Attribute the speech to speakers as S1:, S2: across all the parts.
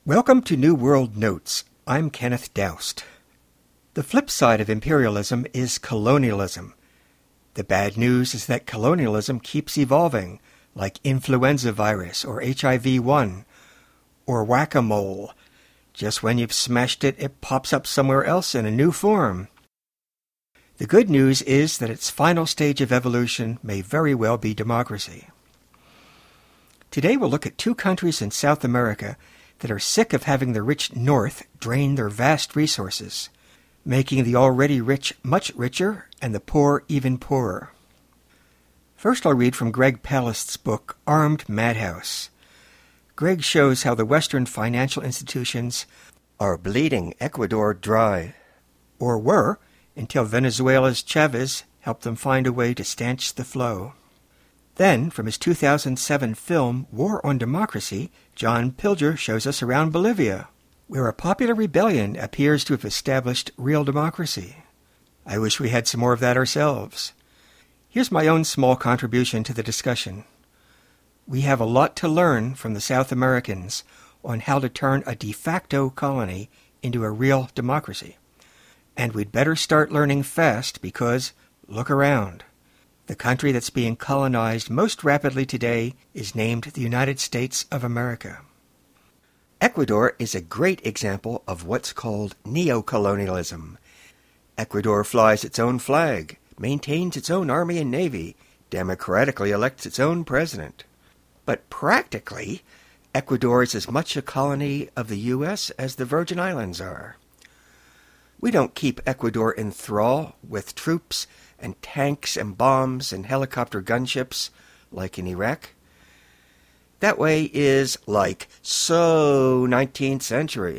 S1: Welcome to New World Notes. I'm Kenneth Doust. The flip side of imperialism is colonialism. The bad news is that colonialism keeps evolving, like influenza virus or HIV-1, or whack-a-mole. Just when you've smashed it, it pops up somewhere else in a new form. The good news is that its final stage of evolution may very well be democracy. Today we'll look at two countries in South America that are sick of having the rich North drain their vast resources, making the already rich much richer and the poor even poorer. First I'll read from Greg Palast's book, Armed Madhouse. Greg shows how the Western financial institutions are bleeding Ecuador dry, or were, until Venezuela's Chavez helped them find a way to stanch the flow. Then, from his 2007 film, War on Democracy, John Pilger shows us around Bolivia, where a popular rebellion appears to have established real democracy. I wish we had some more of that ourselves. Here's my own small contribution to the discussion. We have a lot to learn from the South Americans on how to turn a de facto colony into a real democracy. And we'd better start learning fast because, look around. The country that's being colonized most rapidly today is named the United States of America. Ecuador is a great example of what's called neocolonialism. Ecuador flies its own flag, maintains its own army and navy, democratically elects its own president. But practically, Ecuador is as much a colony of the U.S. as the Virgin Islands are. We don't keep Ecuador in thrall with troops and tanks and bombs and helicopter gunships like in Iraq. That way is like so 19th century.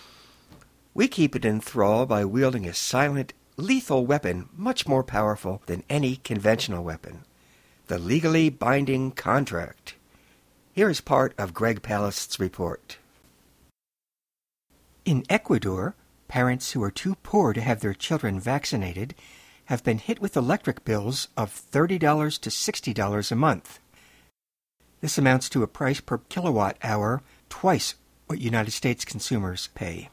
S1: We keep it in thrall by wielding a silent, lethal weapon much more powerful than any conventional weapon, the legally binding contract. Here is part of Greg Palast's report. In Ecuador, parents who are too poor to have their children vaccinated have been hit with electric bills of $30 to $60 a month. This amounts to a price per kilowatt hour twice what United States consumers pay.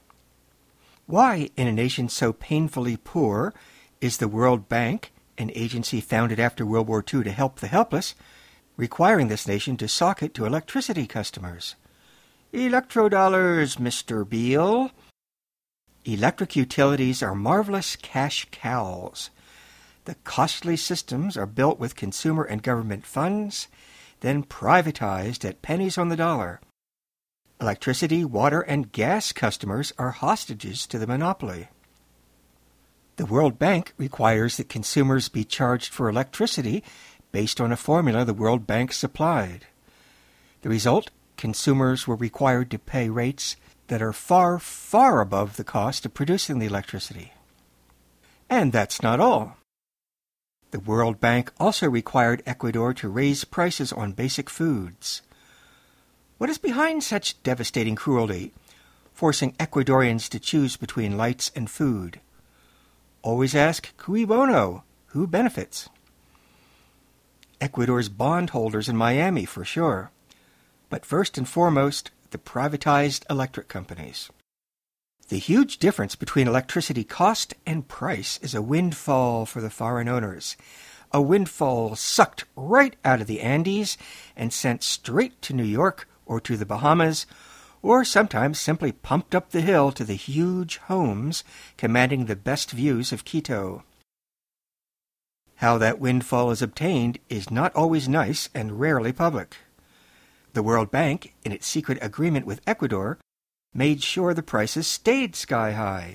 S1: Why, in a nation so painfully poor, is the World Bank, an agency founded after World War II to help the helpless, requiring this nation to sock it to electricity customers? Electrodollars, Mr. Beale. Electric utilities are marvelous cash cows. The costly systems are built with consumer and government funds, then privatized at pennies on the dollar. Electricity, water, and gas customers are hostages to the monopoly. The World Bank requires that consumers be charged for electricity based on a formula the World Bank supplied. The result, consumers were required to pay rates that are far, far above the cost of producing the electricity. And that's not all. The World Bank also required Ecuador to raise prices on basic foods. What is behind such devastating cruelty, forcing Ecuadorians to choose between lights and food? Always ask, cui bono, who benefits? Ecuador's bondholders in Miami, for sure. But first and foremost, the privatized electric companies. The huge difference between electricity cost and price is a windfall for the foreign owners. A windfall sucked right out of the Andes and sent straight to New York or to the Bahamas, or sometimes simply pumped up the hill to the huge homes commanding the best views of Quito. How that windfall is obtained is not always nice and rarely public. The World Bank, in its secret agreement with Ecuador, made sure the prices stayed sky-high.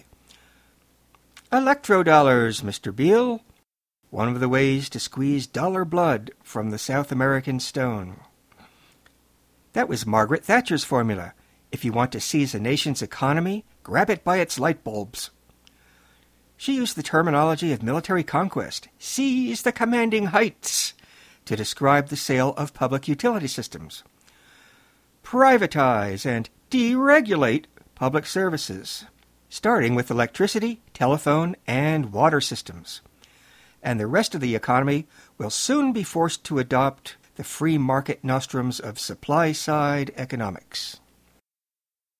S1: Electrodollars, Mr. Beale. One of the ways to squeeze dollar blood from the South American stone. That was Margaret Thatcher's formula. If you want to seize a nation's economy, grab it by its light bulbs. She used the terminology of military conquest, seize the commanding heights, to describe the sale of public utility systems. Privatize and deregulate public services, starting with electricity, telephone, and water systems. And the rest of the economy will soon be forced to adopt the free market nostrums of supply-side economics.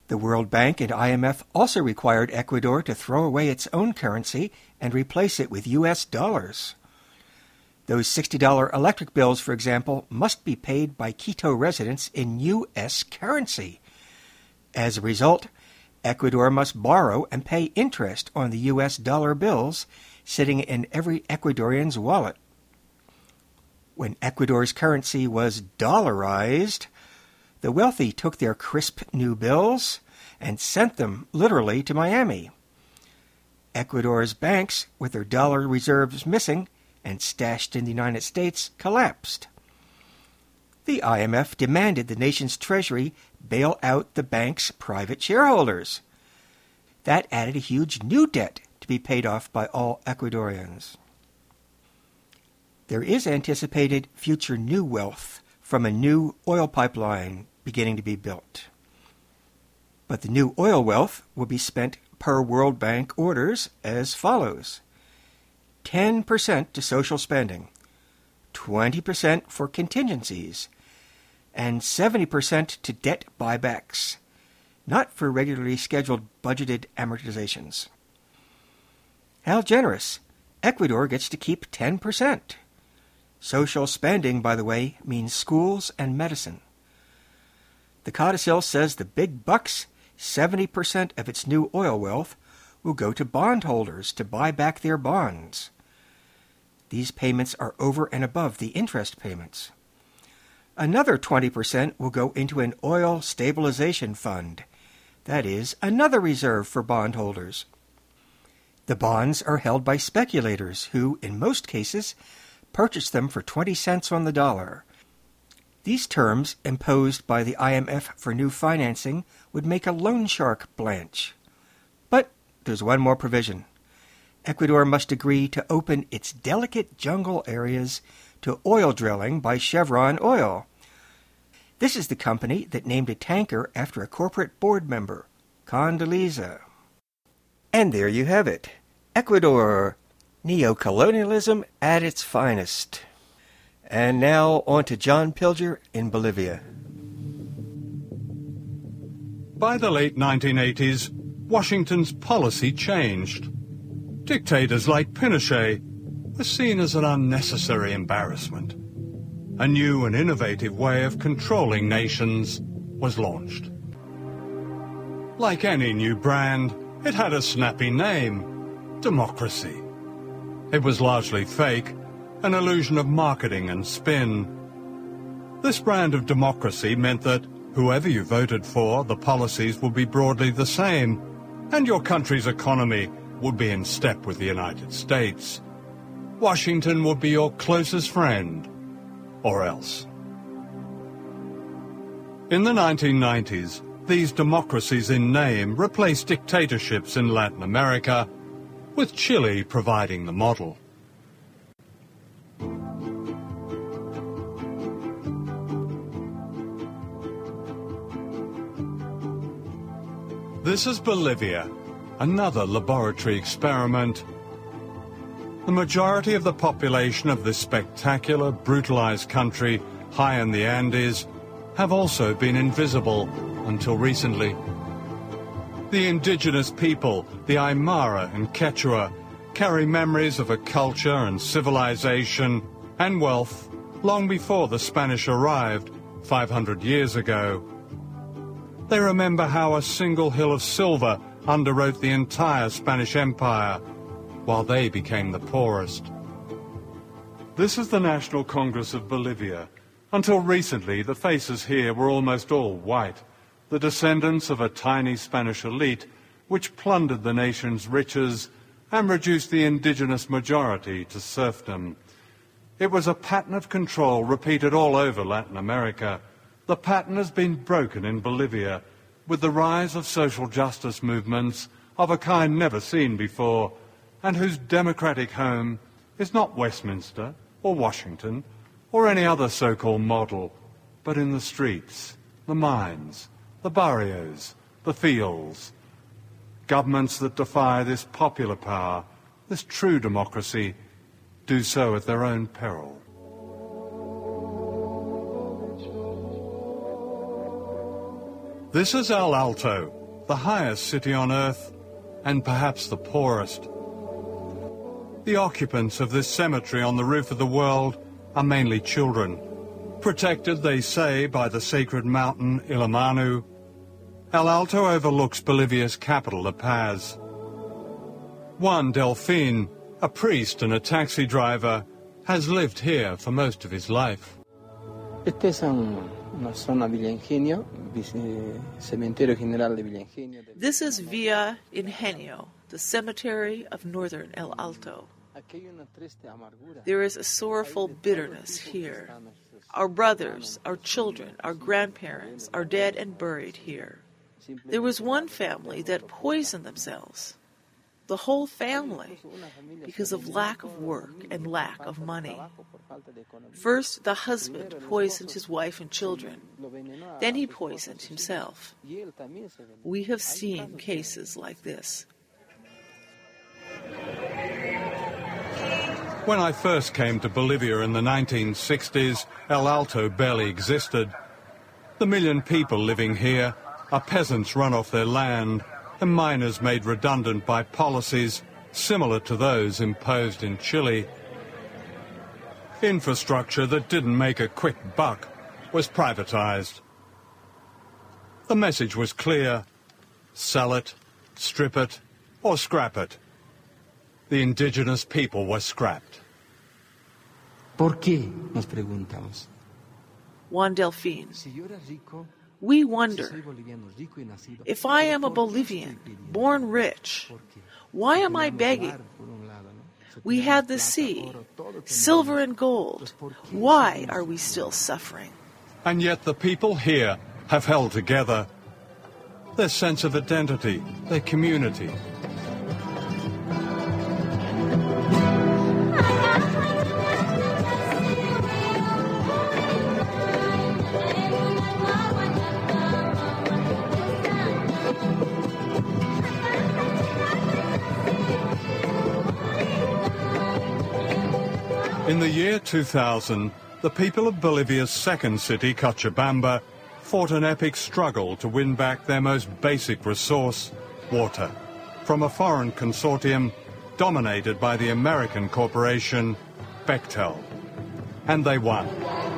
S1: The World Bank and IMF also required Ecuador to throw away its own currency and replace it with U.S. dollars. Those $60 electric bills, for example, must be paid by Quito residents in U.S. currency. As a result, Ecuador must borrow and pay interest on the U.S. dollar bills sitting in every Ecuadorian's wallet. When Ecuador's currency was dollarized, the wealthy took their crisp new bills and sent them literally to Miami. Ecuador's banks, with their dollar reserves missing and stashed in the United States, collapsed. The IMF demanded the nation's treasury bail out the bank's private shareholders. That added a huge new debt to be paid off by all Ecuadorians. There is anticipated future new wealth from a new oil pipeline beginning to be built. But the new oil wealth will be spent per World Bank orders as follows: 10% to social spending, 20% for contingencies, and 70% to debt buybacks, not for regularly scheduled budgeted amortizations. How generous! Ecuador gets to keep 10%. Social spending, by the way, means schools and medicine. The codicil says the big bucks, 70% of its new oil wealth, will go to bondholders to buy back their bonds. These payments are over and above the interest payments. Another 20% will go into an oil stabilization fund. That is, another reserve for bondholders. The bonds are held by speculators who, in most cases, purchase them for 20 cents on the dollar. These terms, imposed by the IMF for new financing, would make a loan shark blanch. But there's one more provision. Ecuador must agree to open its delicate jungle areas to oil drilling by Chevron Oil. This is the company that named a tanker after a corporate board member, Condoleezza. And there you have it. Ecuador, neocolonialism at its finest. And now on to John Pilger in Bolivia.
S2: By the late 1980s, Washington's policy changed. Dictators like Pinochet were seen as an unnecessary embarrassment. A new and innovative way of controlling nations was launched. Like any new brand, it had a snappy name: democracy. It was largely fake, an illusion of marketing and spin. This brand of democracy meant that whoever you voted for, the policies would be broadly the same, and your country's economy would be in step with the United States. Washington would be your closest friend, or else. In the 1990s, these democracies in name replaced dictatorships in Latin America, with Chile providing the model. This is Bolivia, another laboratory experiment. The majority of the population of this spectacular, brutalized country high in the Andes have also been invisible until recently. The indigenous people, the Aymara and Quechua, carry memories of a culture and civilization and wealth long before the Spanish arrived 500 years ago. They remember how a single hill of silver underwrote the entire Spanish Empire, while they became the poorest. This is the National Congress of Bolivia. Until recently, the faces here were almost all white, the descendants of a tiny Spanish elite which plundered the nation's riches and reduced the indigenous majority to serfdom. It was a pattern of control repeated all over Latin America. The pattern has been broken in Bolivia with the rise of social justice movements of a kind never seen before, and whose democratic home is not Westminster or Washington or any other so-called model, but in the streets, the mines, the barrios, the fields. Governments that defy this popular power, this true democracy, do so at their own peril. This is El Alto, the highest city on earth, and perhaps the poorest. The occupants of this cemetery on the roof of the world are mainly children, protected, they say, by the sacred mountain Illimani. El Alto overlooks Bolivia's capital, La Paz. Juan Delfin, a priest and a taxi driver, has lived here for most of his life.
S3: Esta es una zona Villa Ingenio, Cementerio General de Villa Ingenio.
S4: This is Villa Ingenio, the cemetery of northern El Alto. There is a sorrowful bitterness here. Our brothers, our children, our grandparents are dead and buried here. There was one family that poisoned themselves. The whole family, because of lack of work and lack of money. First, the husband poisoned his wife and children. Then he poisoned himself. We have seen cases like this.
S2: When I first came to Bolivia in the 1960s, El Alto barely existed. The million people living here are peasants run off their land and miners made redundant by policies similar to those imposed in Chile. Infrastructure that didn't make a quick buck was privatized. The message was clear: sell it, strip it, or scrap it. The indigenous people were scrapped.
S3: ¿Por qué? Nos preguntamos.
S4: Juan Delfin. We wonder, if I am a Bolivian, born rich, why am I begging? We had the sea, silver and gold. Why are we still suffering?
S2: And yet the people here have held together. Their sense of identity, their community. In the year 2000, the people of Bolivia's second city, Cochabamba, fought an epic struggle to win back their most basic resource, water, from a foreign consortium dominated by the American corporation Bechtel. And they won.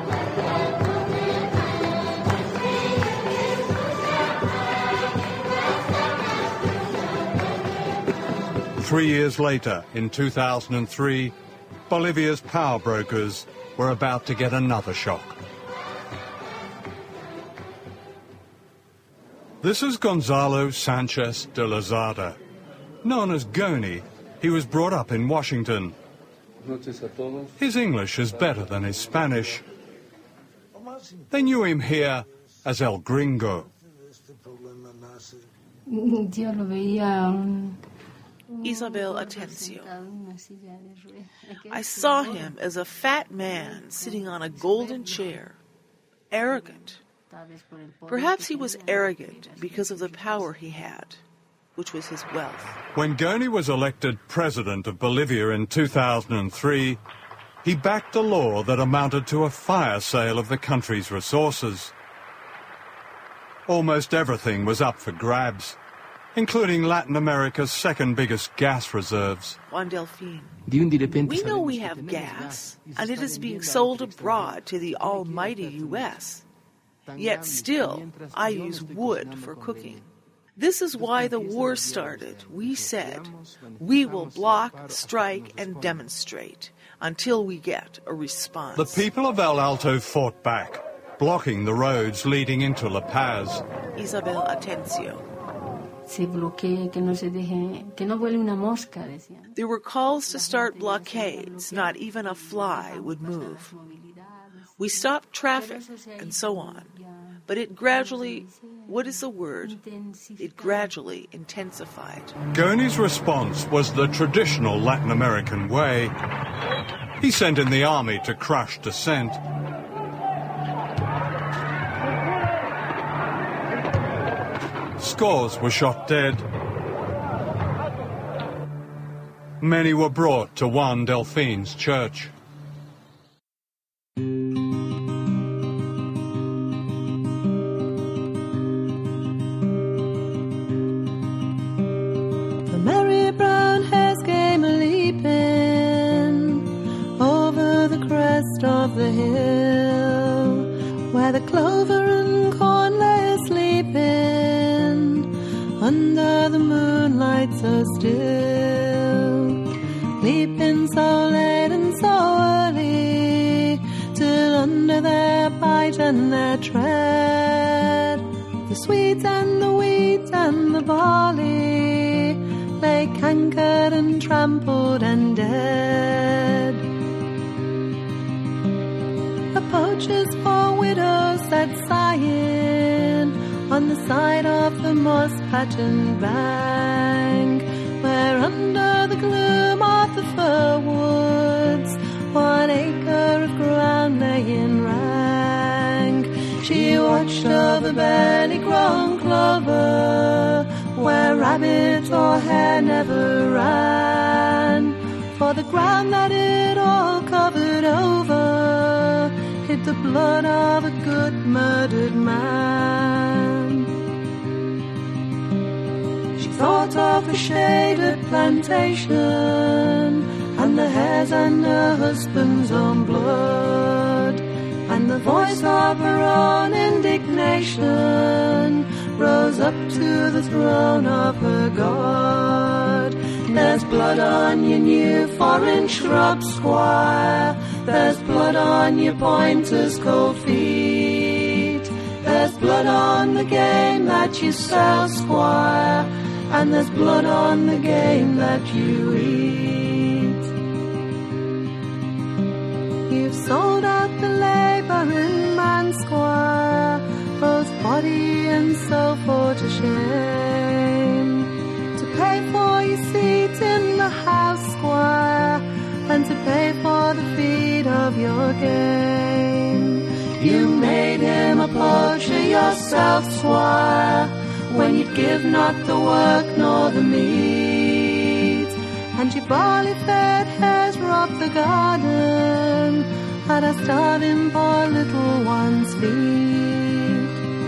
S2: Three years later, in 2003, Bolivia's power brokers were about to get another shock. This is Gonzalo Sanchez de Lozada. Known as Goni, he was brought up in Washington. His English is better than his Spanish. They knew him here as El Gringo.
S4: Isabel Atencio. I saw him as a fat man sitting on a golden chair, arrogant. Perhaps he was arrogant because of the power he had, which was his wealth.
S2: When Goni was elected president of Bolivia in 2003, he backed a law that amounted to a fire sale of the country's resources. Almost everything was up for grabs, including Latin America's second biggest gas reserves.
S4: Juan Delfin. We know we have gas, and it is being sold abroad to the almighty U.S. Yet still, I use wood for cooking. This is why the war started. We said, we will block, strike, and demonstrate until we get a response.
S2: The people of El Alto fought back, blocking the roads leading into La Paz.
S4: Isabel Atencio. There were calls to start blockades. Not even a fly would move. We stopped traffic and so on. But it gradually, what is the word? It gradually intensified.
S2: Goni's response was the traditional Latin American way. He sent in the army to crush dissent. Scores were shot dead. Many were brought to Juan Delfin's church.
S5: still, leaping so late and so early, till under their bite and their tread, the sweet and the wheat and the barley lay cankered and trampled and dead. A poacher's for widows sat sighing on the side of the moss-patterned bank, where under the gloom of the fir woods 1 acre of ground lay in rank. She watched over barely grown clover, where rabbit or hare never ran, for the ground that it all covered over hid the blood of a good murdered man. She thought of a shaded plantation and the hares and her husband's own blood, and the voice of her own indignation rose up to the throne of her God. There's blood on your new foreign shrub, squire. There's blood on your pointer's cold feet. There's blood on the game that you sell, squire, and there's blood on the game that you eat. You've sold out the labouring man, squire, both body and soul for to shame, to pay for your seat in the house, squire, and to pay for the feed of your game. You made him a poacher yourself, squire, when you'd give not the work nor the meat, and your barley-fed hares robbed the garden at a starving poor little one's feet.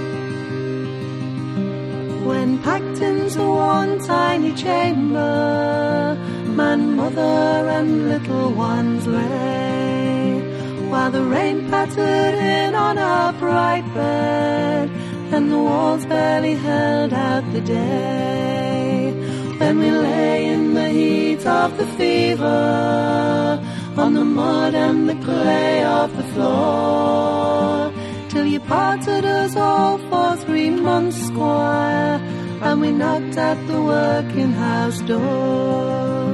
S5: When packed into one tiny chamber, man, mother, and little ones lay, while the rain pattered in on our bright bed, and the walls barely held out the day. When we lay in the heat of the fever, on the mud and the clay of the floor, till you parted us all for 3 months, squire, and we knocked at the working-house door.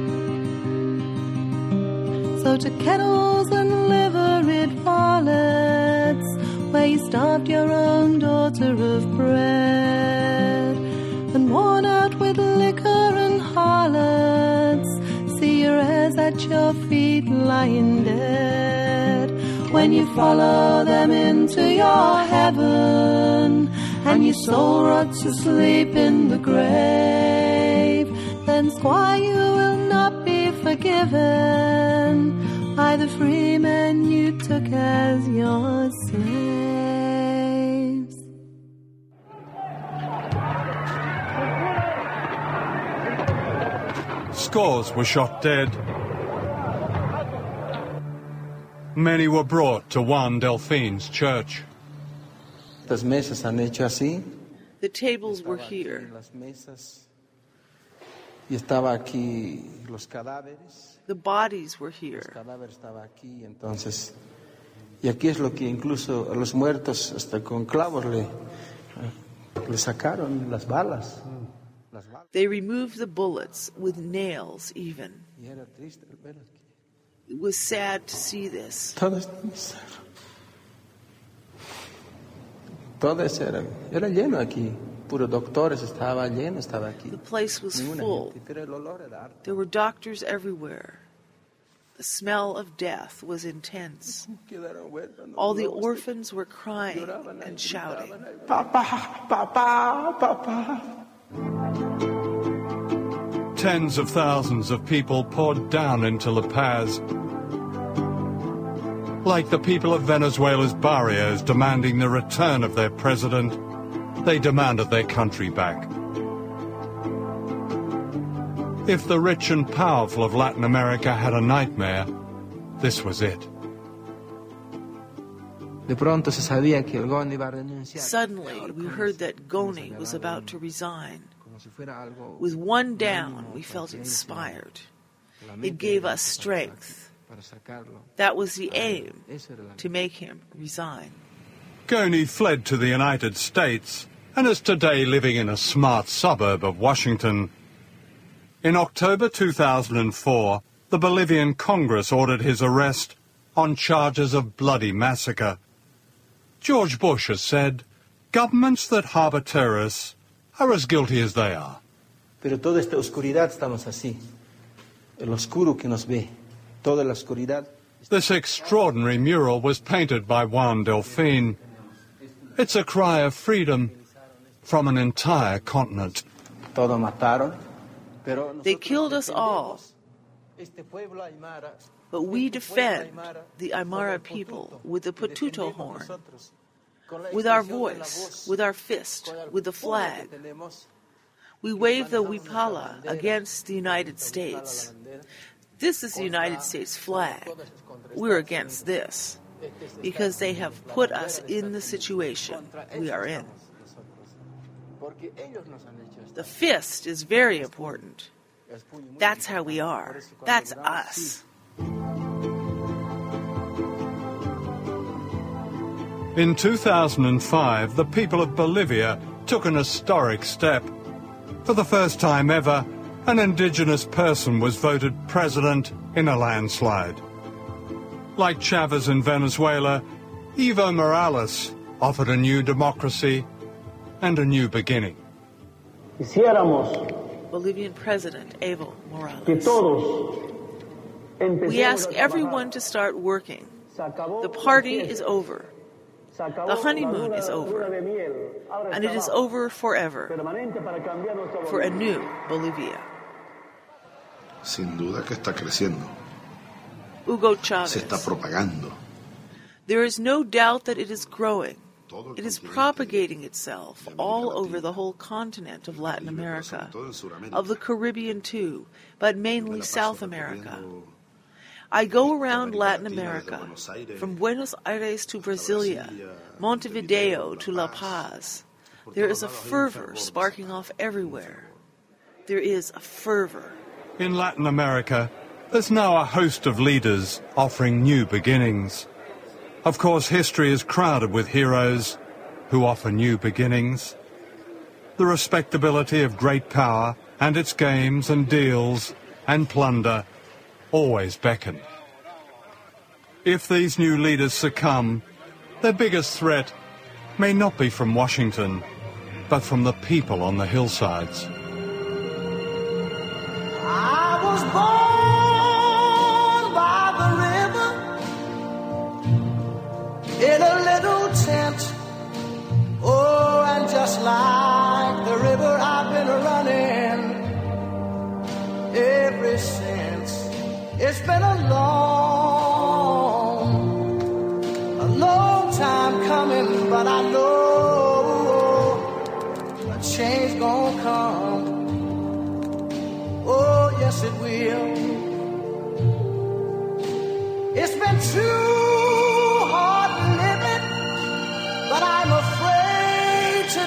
S5: So to kettles and livered varlets, where you starved your own daughter of bread, and worn out with liquor and harlots, see your heirs at your feet lying dead. When you follow them into your heaven, and your soul rots asleep in the grave, then, squire, you will not be forgiven by the free men you took as your slaves.
S2: Scores were shot dead. Many were brought to Juan Delfin's church.
S3: Las mesas han hecho así.
S4: The tables were here.
S3: Las mesas. Y estaba aquí los cadáveres.
S4: The bodies were here.
S3: El cadáver estaba aquí, entonces. Y aquí es lo que incluso a los muertos hasta con clavos le sacaron las balas.
S4: They removed the bullets with nails even.
S3: Y era triste ver aquí.
S4: It was sad to see this.
S3: Todo era lleno aquí. Puro doctores, estaba lleno, estaba aquí.
S4: The place was full. There were doctors everywhere. The smell of death was intense. All the orphans were crying and shouting.
S3: Papa, papa, papa.
S2: Tens of thousands of people poured down into La Paz, like the people of Venezuela's barrios demanding the return of their president. They demanded their country back. If the rich and powerful of Latin America had a nightmare, this was it.
S4: Suddenly, we heard that Goni was about to resign. With one down, we felt inspired. It gave us strength. That was the aim, to make him resign.
S2: Goney fled to the United States and is today living in a smart suburb of Washington. In October 2004, the Bolivian Congress ordered his arrest on charges of bloody massacre. George Bush has said, governments that harbour terrorists are as guilty as they are.
S3: Pero toda esta oscuridad estamos así. El oscuro que nos ve. Toda la oscuridad.
S2: This extraordinary mural was painted by Juan Delfin. It's a cry of freedom from an entire continent.
S3: Todo mataron.
S4: They killed us all. But we defend the Aymara people with the patuto horn, with our voice, with our fist, with the flag. We wave the huipala against the United States. This is the United States flag. We're against this because they have put us in the situation we are in. The fist is very important. That's how we are. That's us.
S2: In 2005, the people of Bolivia took an historic step. For the first time ever, an indigenous person was voted president in a landslide. Like Chavez in Venezuela, Evo Morales offered a new democracy and a new beginning.
S4: Bolivian President Evo Morales. We ask everyone to start working. The party is over. The honeymoon is over. And it is over forever. For a new Bolivia.
S6: Sin duda que está creciendo.
S4: Hugo Chavez.
S6: Se está propagando.
S4: There is no doubt that it is growing. It is propagating itself all over the whole continent of Latin America, of the Caribbean too, but mainly South America. I go around Latin America, from Buenos Aires to Brasilia, Montevideo to La Paz. There is a fervor sparking off everywhere. There is a fervor.
S2: In Latin America, there's now a host of leaders offering new beginnings. Of course, history is crowded with heroes who offer new beginnings. The respectability of great power and its games and deals and plunder always beckon. If these new leaders succumb, their biggest threat may not be from Washington, but from the people on the hillsides.
S7: I was born by the river in a little tent. Oh, and just like the river, I've been running ever since. It's been a long time coming, but I know a change gonna come. Oh, yes it will. It's been too hard living, but I'm afraid to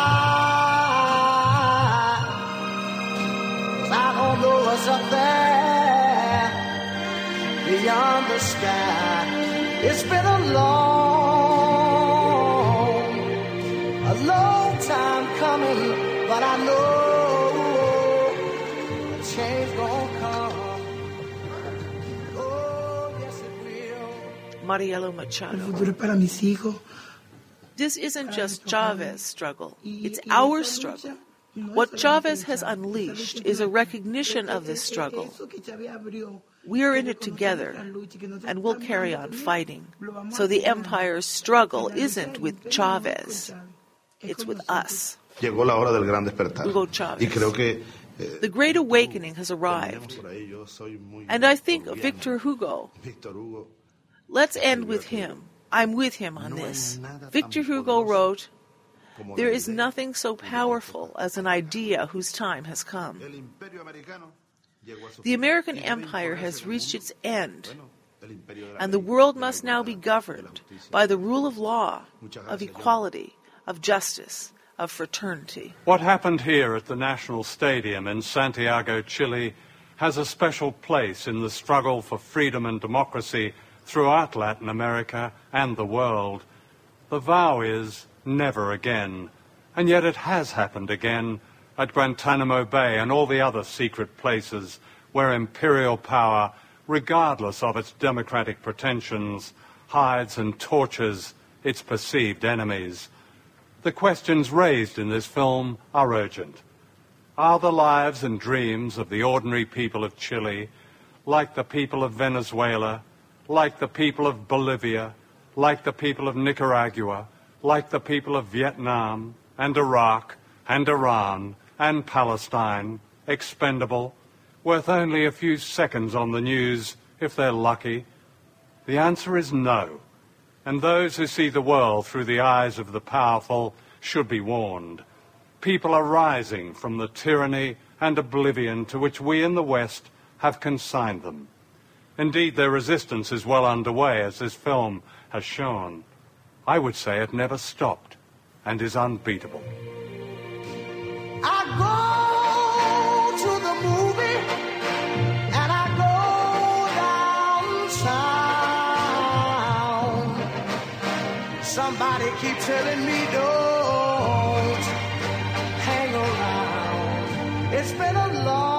S7: die. 'Cause I don't know what's up there beyond the sky. It's been a long time coming, but I know a change gonna come. Oh, yes it will.
S4: Marielo Machado. This isn't just Chavez's struggle, it's our struggle. What Chavez has unleashed is a recognition of this struggle. We are in it together, and we'll carry on fighting. So the empire's struggle isn't with Chavez, it's with us.
S6: Llegó la hora del gran despertar.
S4: Hugo Chavez.
S6: Y creo que
S4: The Great Awakening has arrived, and I think Victor Hugo. Let's end with him. I'm with him on this. Victor Hugo wrote, "There is nothing so powerful as an idea whose time has come." The American empire has reached its end, and the world must now be governed by the rule of law, of equality, of justice, of fraternity.
S2: What happened here at the National Stadium in Santiago, Chile, has a special place in the struggle for freedom and democracy throughout Latin America and the world. The vow is never again, and yet it has happened again at Guantanamo Bay and all the other secret places where imperial power, regardless of its democratic pretensions, hides and tortures its perceived enemies. The questions raised in this film are urgent. Are the lives and dreams of the ordinary people of Chile, like the people of Venezuela, like the people of Bolivia, like the people of Nicaragua, like the people of Vietnam and Iraq and Iran and Palestine, expendable, worth only a few seconds on the news if they're lucky? The answer is no. And those who see the world through the eyes of the powerful should be warned. People are rising from the tyranny and oblivion to which we in the West have consigned them. Indeed, their resistance is well underway, as this film has shown. I would say it never stopped and is unbeatable.
S7: I go to the movie and I go downtown. Somebody keep telling me don't hang around. It's been a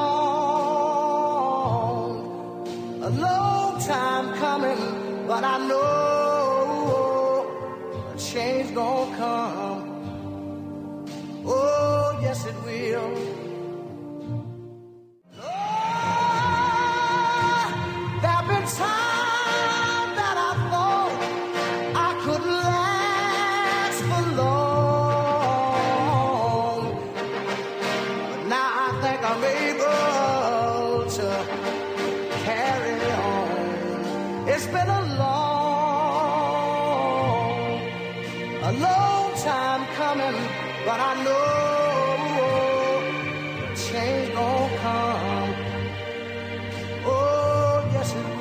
S7: long time coming, but I know a change gonna come. Oh, yes it will. Oh, there've been times that I thought I couldn't last for long, but now I think I'm able to carry on. It's been a long time coming, but I know change gon' come. Oh, yes it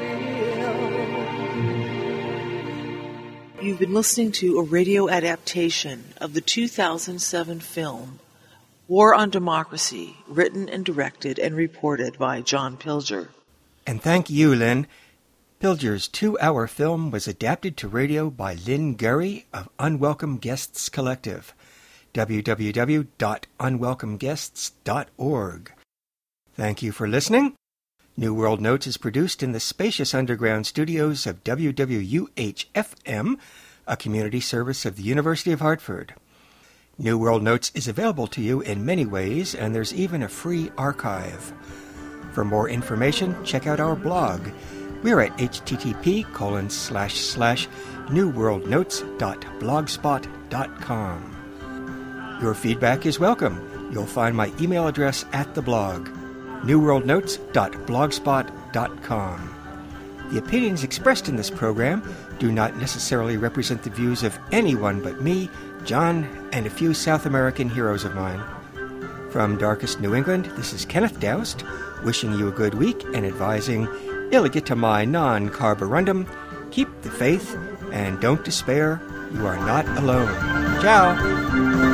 S7: will.
S4: You've been listening to a radio adaptation of the 2007 film War on Democracy, written and directed and reported by John Pilger.
S1: And thank you, Lynn. Pilger's 2-hour film was adapted to radio by Lynn Gurry of Unwelcome Guests Collective. www.unwelcomeguests.org. Thank you for listening. New World Notes is produced in the spacious underground studios of WWUH-FM, a community service of the University of Hartford. New World Notes is available to you in many ways, and there's even a free archive. For more information, check out our blog. We're at http://newworldnotes.blogspot.com. Your feedback is welcome. You'll find my email address at the blog, newworldnotes.blogspot.com. The opinions expressed in this program do not necessarily represent the views of anyone but me, John, and a few South American heroes of mine. From darkest New England, this is Kenneth Doust, wishing you a good week and advising Illegitimae non carborundum, keep the faith, and don't despair, you are not alone. Ciao!